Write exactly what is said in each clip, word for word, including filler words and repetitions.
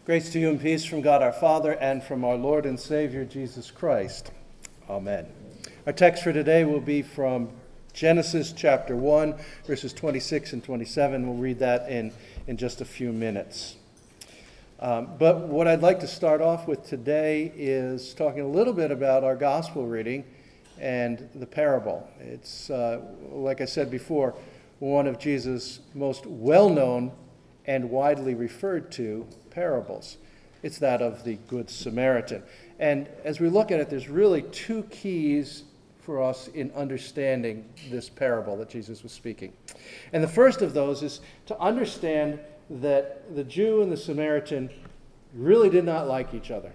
Grace to you and peace from God our Father and from our Lord and Savior Jesus Christ. Amen. Our text for today will be from Genesis chapter one, verses twenty-six and twenty-seven. We'll read that in, in just a few minutes. Um, but what I'd like to start off with today is talking a little bit about our gospel reading and the parable. It's, uh, like I said before, one of Jesus' most well-known and widely referred to parables. It's that of the Good Samaritan. And as we look at it, there's really two keys for us in understanding this parable that Jesus was speaking. And the first of those is to understand that the Jew and the Samaritan really did not like each other.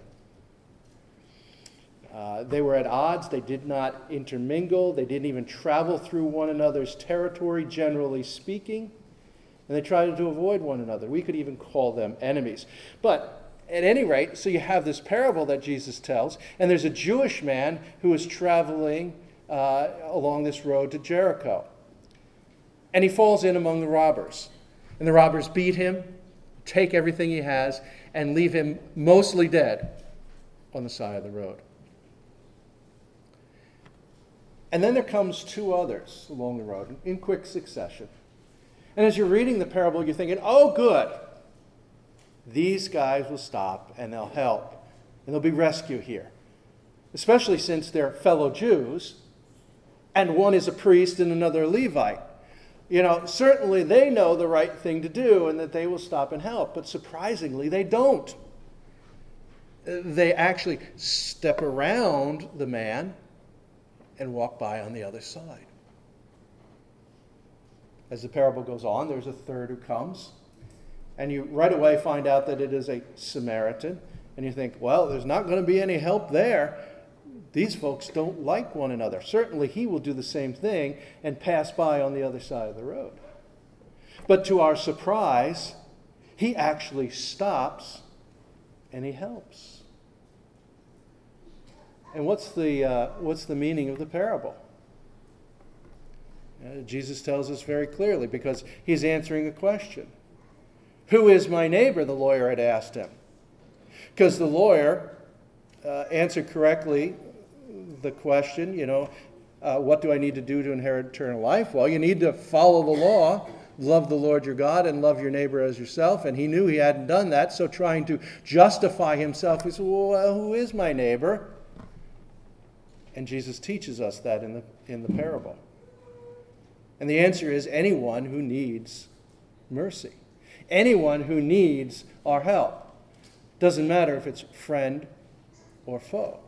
Uh, they were at odds. They did not intermingle. They didn't even travel through one another's territory, generally speaking. And they tried to avoid one another. We could even call them enemies. But at any rate, so you have this parable that Jesus tells, and there's a Jewish man who is traveling uh, along this road to Jericho. And he falls in among the robbers. And the robbers beat him, take everything he has, and leave him mostly dead on the side of the road. And then there comes two others along the road in quick succession. And as you're reading the parable, you're thinking, oh, good. These guys will stop and they'll help. And there'll be rescue here. Especially since they're fellow Jews. And one is a priest and another a Levite. You know, certainly they know the right thing to do and that they will stop and help. But surprisingly, they don't. They actually step around the man and walk by on the other side. As the parable goes on, there's a third who comes. And you right away find out that it is a Samaritan. And you think, well, there's not going to be any help there. These folks don't like one another. Certainly he will do the same thing and pass by on the other side of the road. But to our surprise, he actually stops and he helps. And what's the, uh, what's the meaning of the parable? Uh, Jesus tells us very clearly because he's answering a question. Who is my neighbor? The lawyer had asked him. Because the lawyer uh, answered correctly the question, you know, uh, what do I need to do to inherit eternal life? Well, you need to follow the law, love the Lord your God, and love your neighbor as yourself. And he knew he hadn't done that, so trying to justify himself, he said, well, who is my neighbor? And Jesus teaches us that in the in the parable. And the answer is anyone who needs mercy. Anyone who needs our help. Doesn't matter if it's friend or foe.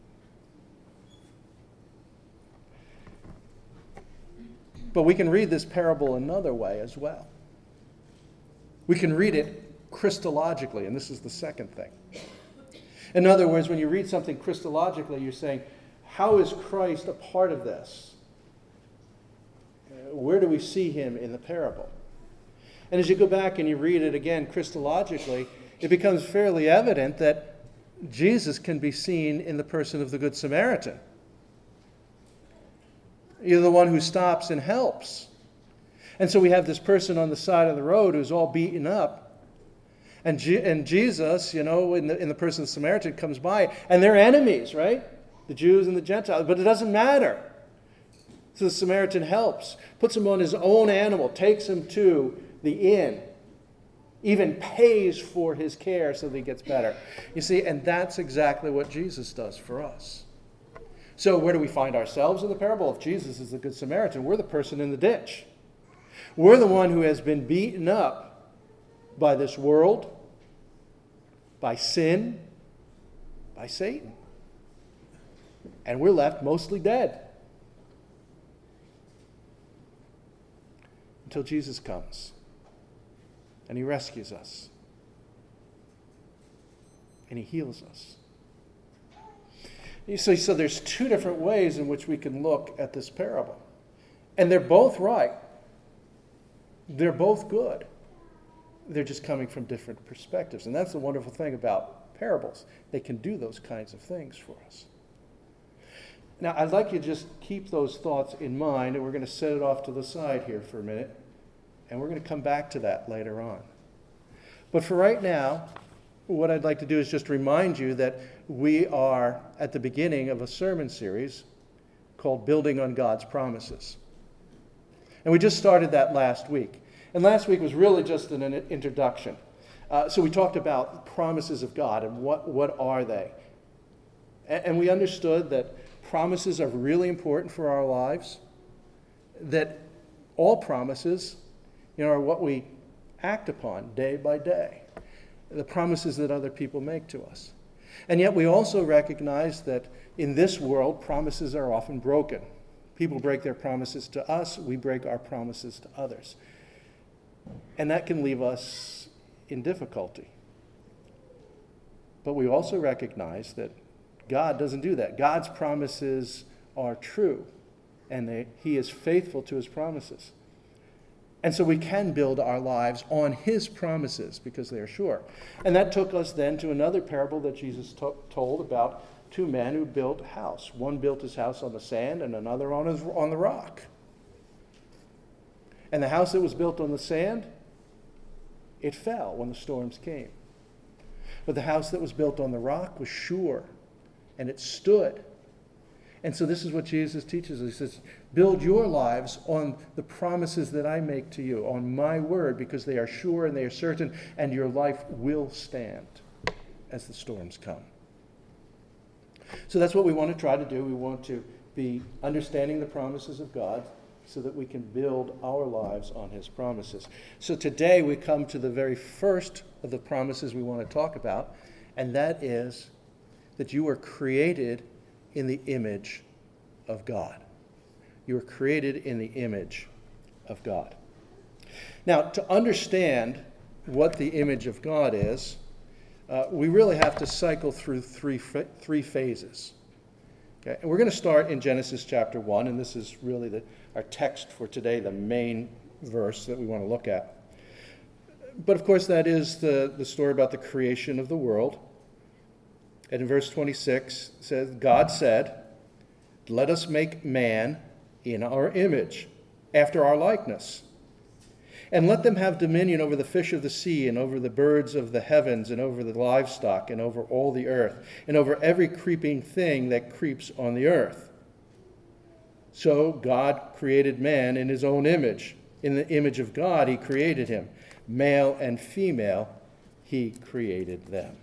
But we can read this parable another way as well. We can read it Christologically, and this is the second thing. In other words, when you read something Christologically, you're saying, how is Christ a part of this? Where do we see him in the parable? And as you go back and you read it again Christologically, it becomes fairly evident that Jesus can be seen in the person of the Good Samaritan. You're the one who stops and helps. And so we have this person on the side of the road who's all beaten up. And, G- and Jesus, you know, in the, in the person of the Samaritan comes by, and they're enemies, right? The Jews and the Gentiles. But it doesn't matter. So the Samaritan helps, puts him on his own animal, takes him to the inn, even pays for his care so that he gets better. You see, and that's exactly what Jesus does for us. So where do we find ourselves in the parable? If Jesus is the Good Samaritan, we're the person in the ditch. We're the one who has been beaten up by this world, by sin, by Satan. And we're left mostly dead. Until Jesus comes and he rescues us and he heals us. You see, so there's two different ways in which we can look at this parable. And they're both right. They're both good. They're just coming from different perspectives. And that's the wonderful thing about parables. They can do those kinds of things for us. Now, I'd like you to just keep those thoughts in mind, and we're going to set it off to the side here for a minute, and we're going to come back to that later on. But for right now, what I'd like to do is just remind you that we are at the beginning of a sermon series called Building on God's Promises. And we just started that last week. And last week was really just an introduction. Uh, so we talked about promises of God and what, what are they. And, and we understood that promises are really important for our lives, that all promises, you know, are what we act upon day by day, the promises that other people make to us. And yet we also recognize that in this world, promises are often broken. People break their promises to us, we break our promises to others. And that can leave us in difficulty. But we also recognize that God doesn't do that. God's promises are true, and they, He is faithful to His promises. And so we can build our lives on His promises because they are sure. And that took us then to another parable that Jesus to- told about two men who built a house. One built his house on the sand and another on, his, on the rock. And the house that was built on the sand, it fell when the storms came. But the house that was built on the rock was sure, and it stood. And so this is what Jesus teaches us. He says, build your lives on the promises that I make to you, on my word, because they are sure and they are certain, and your life will stand as the storms come. So that's what we want to try to do. We want to be understanding the promises of God so that we can build our lives on His promises. So today we come to the very first of the promises we want to talk about, and that is that you were created in the image of God. You were created in the image of God. Now, to understand what the image of God is, uh, we really have to cycle through three three phases. Okay? And we're going to start in Genesis chapter one, and this is really the, our text for today, the main verse that we want to look at. But of course, that is the, the story about the creation of the world. And in verse twenty-six, it says, God said, let us make man in our image, after our likeness. And let them have dominion over the fish of the sea, and over the birds of the heavens, and over the livestock, and over all the earth, and over every creeping thing that creeps on the earth. So God created man in His own image. In the image of God He created him. Male and female He created them.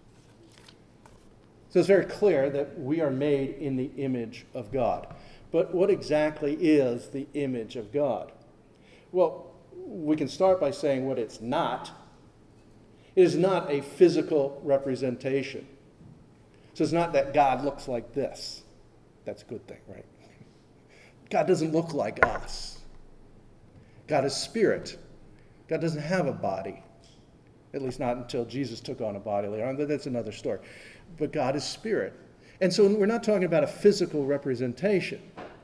So it's very clear that we are made in the image of God. But what exactly is the image of God? Well, we can start by saying what it's not. It is not a physical representation. So it's not that God looks like this. That's a good thing, right? God doesn't look like us. God is spirit. God doesn't have a body. At least not until Jesus took on a body later on. That's another story. But God is spirit. And so we're not talking about a physical representation.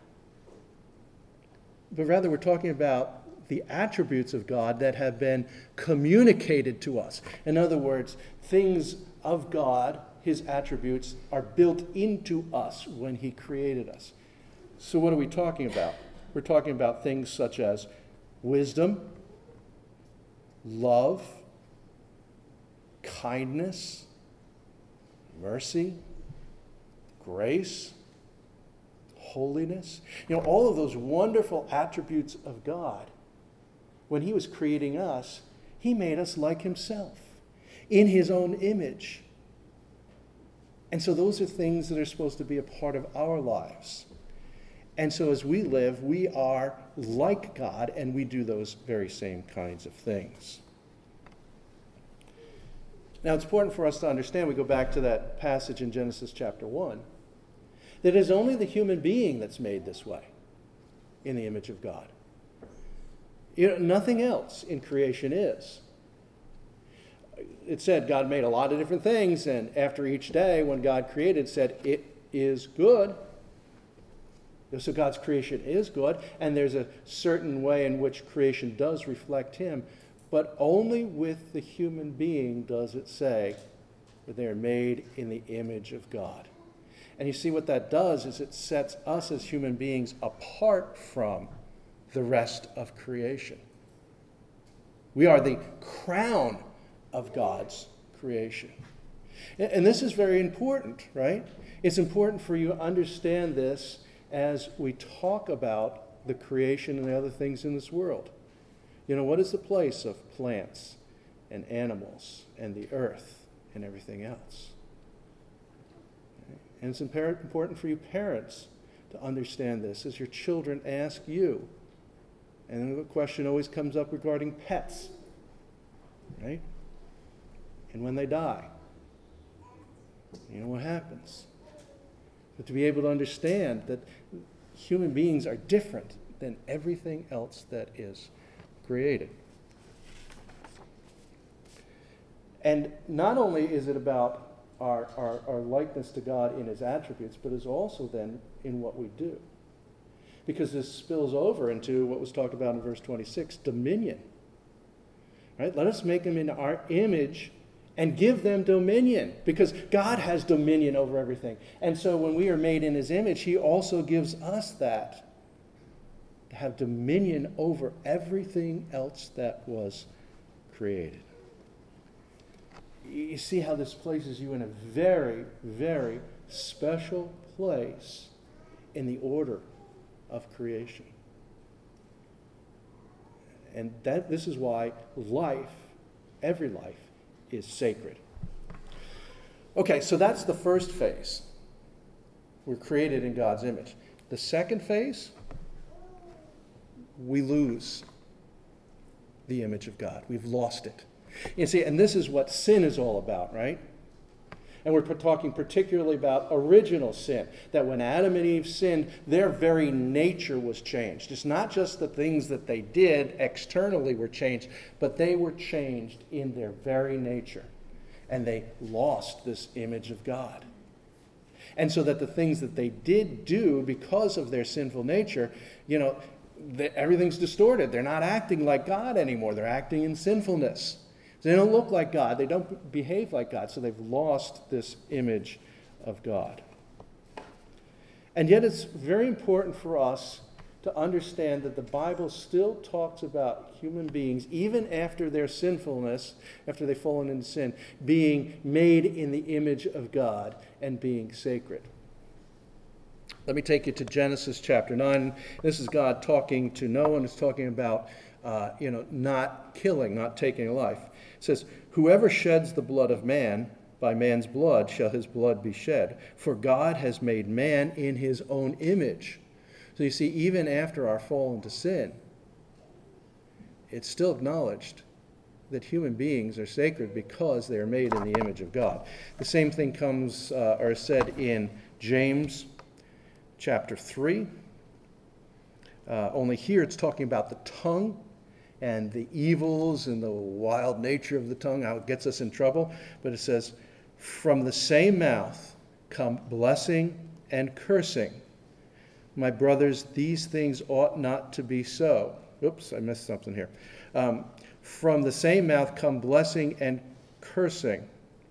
But rather we're talking about the attributes of God that have been communicated to us. In other words, things of God, His attributes, are built into us when He created us. So what are we talking about? We're talking about things such as wisdom, love, kindness, mercy, grace, holiness. You know, all of those wonderful attributes of God. When He was creating us, He made us like Himself, in His own image. And so those are things that are supposed to be a part of our lives. And so as we live, we are like God, and we do those very same kinds of things. Now, it's important for us to understand, we go back to that passage in Genesis chapter one, that it is only the human being that's made this way, in the image of God. You know, nothing else in creation is. It said God made a lot of different things, and after each day, when God created, said, it is good. So God's creation is good, and there's a certain way in which creation does reflect Him, but only with the human being does it say that they are made in the image of God. And you see what that does is it sets us as human beings apart from the rest of creation. We are the crown of God's creation. And, and this is very important, right? It's important for you to understand this as we talk about the creation and the other things in this world. You know, what is the place of plants and animals and the earth and everything else? And it's important for you parents to understand this as your children ask you. And the question always comes up regarding pets, right? And when they die, you know what happens? But to be able to understand that human beings are different than everything else that is created. And not only is it about our, our, our likeness to God in his attributes, but is also then in what we do. Because this spills over into what was talked about in verse twenty-six, dominion. Right? Let us make them in our image and give them dominion, because God has dominion over everything. And so when we are made in his image, he also gives us that, to have dominion over everything else that was created. You see how this places you in a very, very special place in the order of creation. And that this is why life, every life, is sacred. Okay, so that's the first phase. We're created in God's image. The second phase, we lose the image of God. We've lost it. You see, and this is what sin is all about, right? And we're talking particularly about original sin, that when Adam and Eve sinned, their very nature was changed. It's not just the things that they did externally were changed, but they were changed in their very nature. And they lost this image of God. And so that the things that they did do because of their sinful nature, you know, the, everything's distorted. They're not acting like God anymore. They're acting in sinfulness. They don't look like God. They don't behave like God. So they've lost this image of God. And yet it's very important for us to understand that the Bible still talks about human beings, even after their sinfulness, after they've fallen into sin, being made in the image of God and being sacred. Let me take you to Genesis chapter nine. This is God talking to Noah, and it's talking about uh, you know, not killing, not taking a life. It says, whoever sheds the blood of man, by man's blood shall his blood be shed. For God has made man in his own image. So you see, even after our fall into sin, it's still acknowledged that human beings are sacred because they are made in the image of God. The same thing comes, uh, or is said in James chapter three. Uh, only here it's talking about the tongue and the evils and the wild nature of the tongue, how it gets us in trouble. But it says, from the same mouth come blessing and cursing. My brothers, these things ought not to be so. Oops, I missed something here. Um, from the same mouth come blessing and cursing.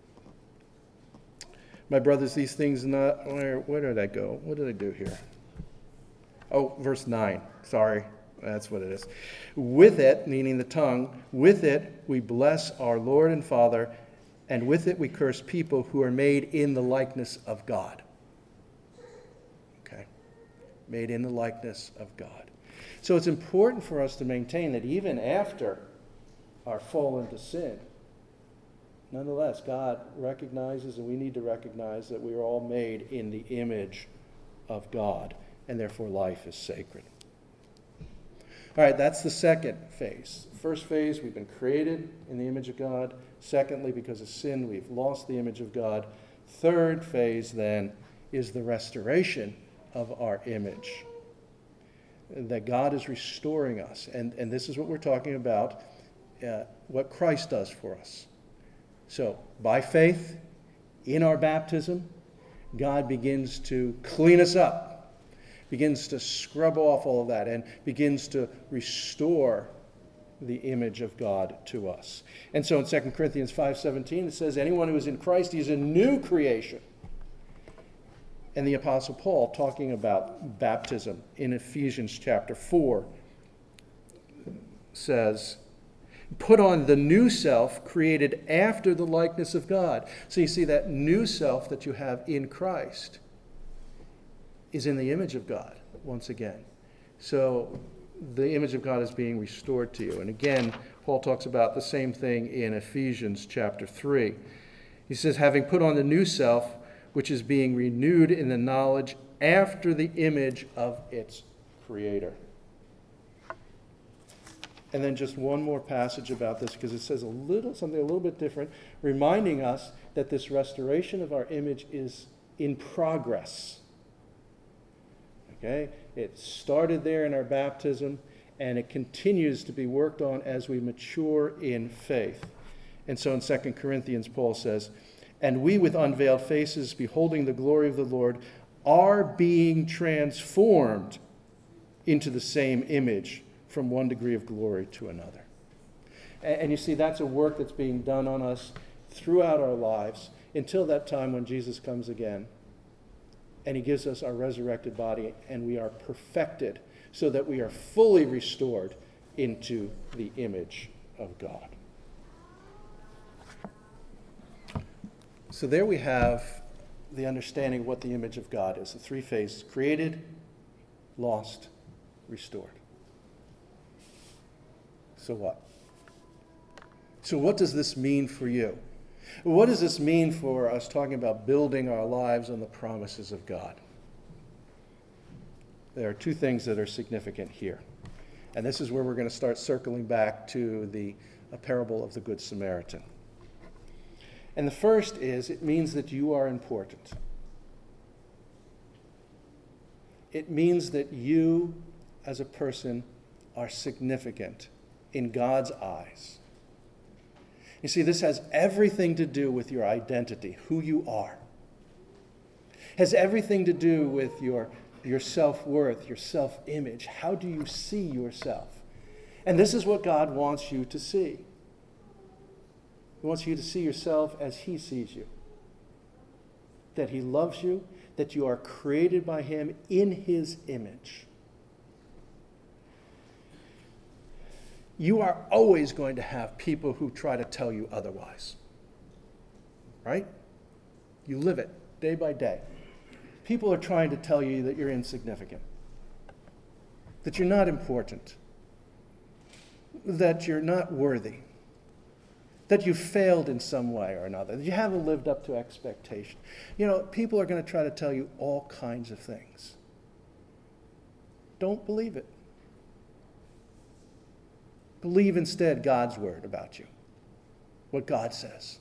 My brothers, these things not... Where, where did I go? What did I do here? Oh, verse nine. Sorry. That's what it is. With it, meaning the tongue, with it we bless our Lord and Father, and with it we curse people who are made in the likeness of God. Okay? Made in the likeness of God. So it's important for us to maintain that even after our fall into sin, nonetheless, God recognizes, and we need to recognize, that we are all made in the image of God, and therefore life is sacred. All right, that's the second phase. First phase, we've been created in the image of God. Secondly, because of sin, we've lost the image of God. Third phase, then, is the restoration of our image. That God is restoring us. And, and this is what we're talking about, uh, what Christ does for us. So, by faith, in our baptism, God begins to clean us up. Begins to scrub off all of that and begins to restore the image of God to us. And so in Second Corinthians five seventeen, it says, anyone who is in Christ, he is a new creation. And the Apostle Paul, talking about baptism in Ephesians chapter four, says, Put on the new self created after the likeness of God. So you see that new self that you have in Christ is in the image of God once again. So the image of God is being restored to you. And again, Paul talks about the same thing in Ephesians chapter three. He says, having put on the new self, which is being renewed in the knowledge after the image of its creator. And then just one more passage about this, because it says a little something a little bit different, reminding us that this restoration of our image is in progress. Okay? It started there in our baptism, and it continues to be worked on as we mature in faith. And so in Second Corinthians, Paul says, and we with unveiled faces, beholding the glory of the Lord, are being transformed into the same image from one degree of glory to another. And, and you see, that's a work that's being done on us throughout our lives until that time when Jesus comes again and he gives us our resurrected body and we are perfected so that we are fully restored into the image of God. So there we have the understanding of what the image of God is. The three phases: created, lost, restored. So what? So what does this mean for you? What does this mean for us talking about building our lives on the promises of God? There are two things that are significant here. And this is where we're going to start circling back to the parable of the Good Samaritan. And the first is, it means that you are important. It means that you, as a person, are significant in God's eyes. You see, this has everything to do with your identity, who you are. It has everything to do with your, your self-worth, your self-image. How do you see yourself? And this is what God wants you to see. He wants you to see yourself as he sees you. That he loves you, that you are created by him in his image. You are always going to have people who try to tell you otherwise. Right? You live it day by day. People are trying to tell you that you're insignificant, that you're not important, that you're not worthy, that you failed in some way or another, that you haven't lived up to expectation. You know, people are going to try to tell you all kinds of things. Don't believe it. Believe instead God's word about you, what God says.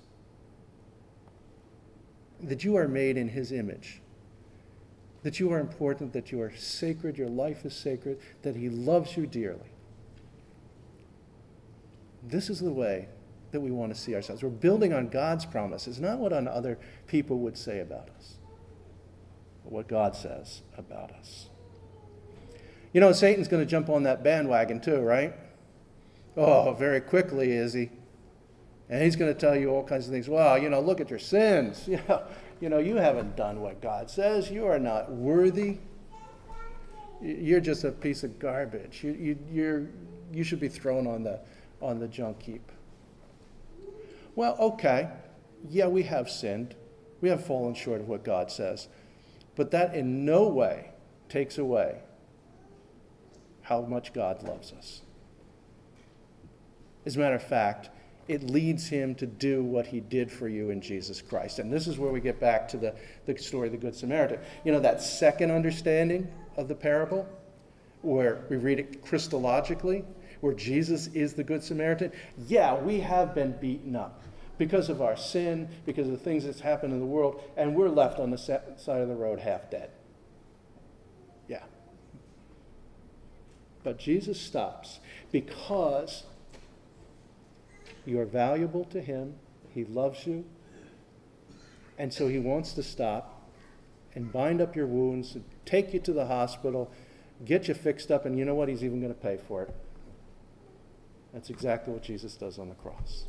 That you are made in his image, that you are important, that you are sacred, your life is sacred, that he loves you dearly. This is the way that we want to see ourselves. We're building on God's promises, not what other people would say about us, but what God says about us. You know, Satan's going to jump on that bandwagon too, right? Oh, very quickly is he. And he's going to tell you all kinds of things. Well, you know, look at your sins. You know, you know, you haven't done what God says. You are not worthy. You're just a piece of garbage. You, you, you're, you should be thrown on the, on the junk heap. Well, okay. Yeah, we have sinned. We have fallen short of what God says. But that in no way takes away how much God loves us. As a matter of fact, it leads him to do what he did for you in Jesus Christ. And this is where we get back to the, the story of the Good Samaritan. You know, that second understanding of the parable, where we read it Christologically, where Jesus is the Good Samaritan. Yeah, we have been beaten up because of our sin, because of the things that's happened in the world, and we're left on the side of the road half dead. Yeah. But Jesus stops because you are valuable to him. He loves you. And so he wants to stop and bind up your wounds, and take you to the hospital, get you fixed up, and you know what? He's even going to pay for it. That's exactly what Jesus does on the cross.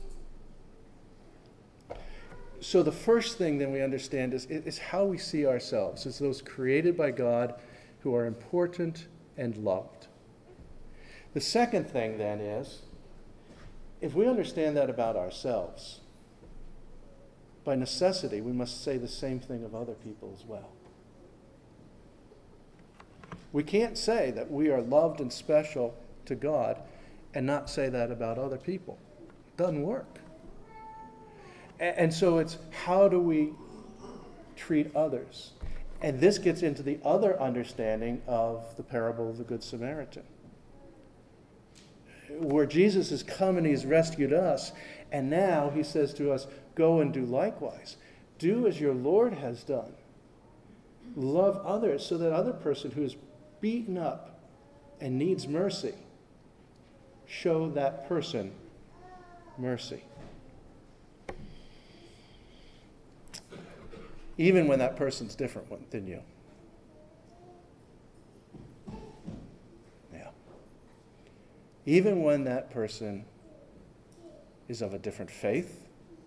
So the first thing then we understand is, is how we see ourselves as those created by God who are important and loved. The second thing then is if we understand that about ourselves, by necessity, we must say the same thing of other people as well. We can't say that we are loved and special to God and not say that about other people. It doesn't work. And so it's, how do we treat others? And this gets into the other understanding of the parable of the Good Samaritan, where Jesus has come and he's rescued us, and now he says to us, go and do likewise. Do as your Lord has done. Love others, so that other person who is beaten up and needs mercy, show that person mercy. Even when that person's different than you. Yeah. Even when that person is of a different faith,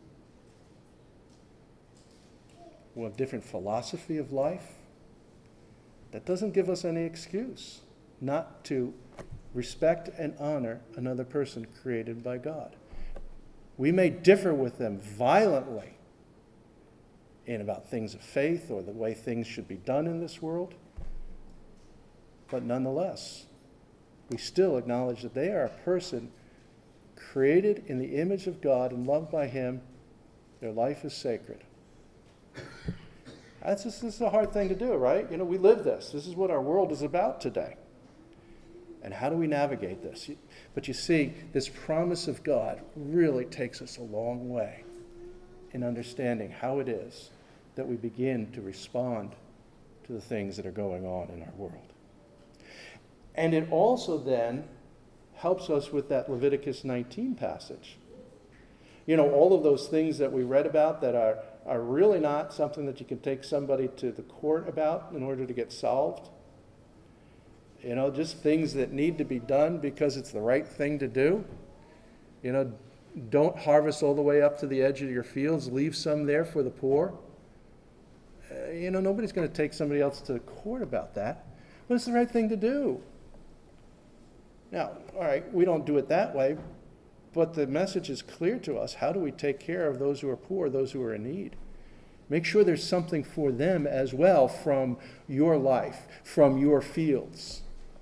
or a different philosophy of life, that doesn't give us any excuse not to respect and honor another person created by God. We may differ with them violently in about things of faith or the way things should be done in this world, but nonetheless, we still acknowledge that they are a person created in the image of God and loved by Him. Their life is sacred. That's just, this is a hard thing to do, right? You know, we live this. This is what our world is about today. And how do we navigate this? But you see, this promise of God really takes us a long way in understanding how it is that we begin to respond to the things that are going on in our world. And it also then helps us with that Leviticus nineteen passage. You know, all of those things that we read about that are, are really not something that you can take somebody to the court about in order to get solved. You know, just things that need to be done because it's the right thing to do. You know, don't harvest all the way up to the edge of your fields. Leave some there for the poor. Uh, you know, nobody's going to take somebody else to the court about that. But it's the right thing to do. Now, all right, we don't do it that way, but the message is clear to us. How do we take care of those who are poor, those who are in need? Make sure there's something for them as well from your life, from your fields.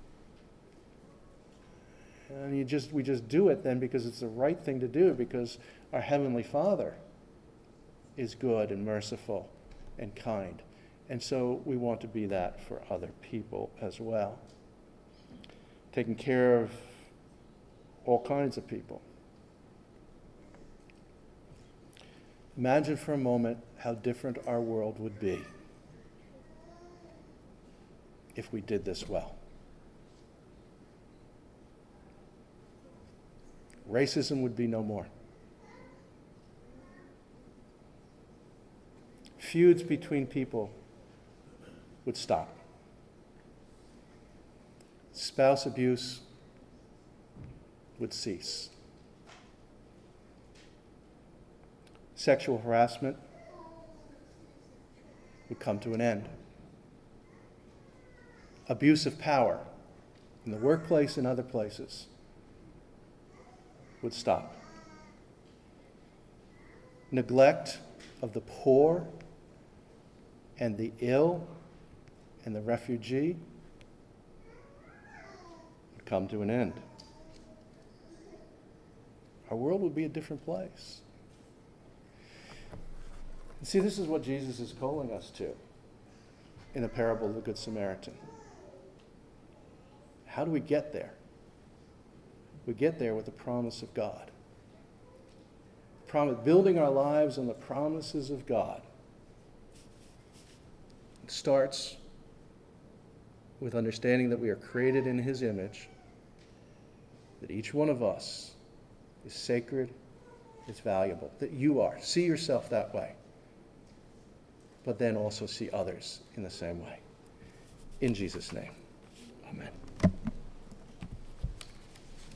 And you just we just do it then because it's the right thing to do, because our Heavenly Father is good and merciful and kind. And so we want to be that for other people as well. Taking care of all kinds of people. Imagine for a moment how different our world would be if we did this well. Racism would be no more. Feuds between people would stop. Spouse abuse would cease. Sexual harassment would come to an end. Abuse of power in the workplace and other places would stop. Neglect of the poor and the ill and the refugee would come to an end. Our world would be a different place. And see, this is what Jesus is calling us to in the parable of the Good Samaritan. How do we get there? We get there with the promise of God. Promise, building our lives on the promises of God. It starts with understanding that we are created in His image, that each one of us is sacred, is valuable, that you are. See yourself that way, but then also see others in the same way. In Jesus' name, amen.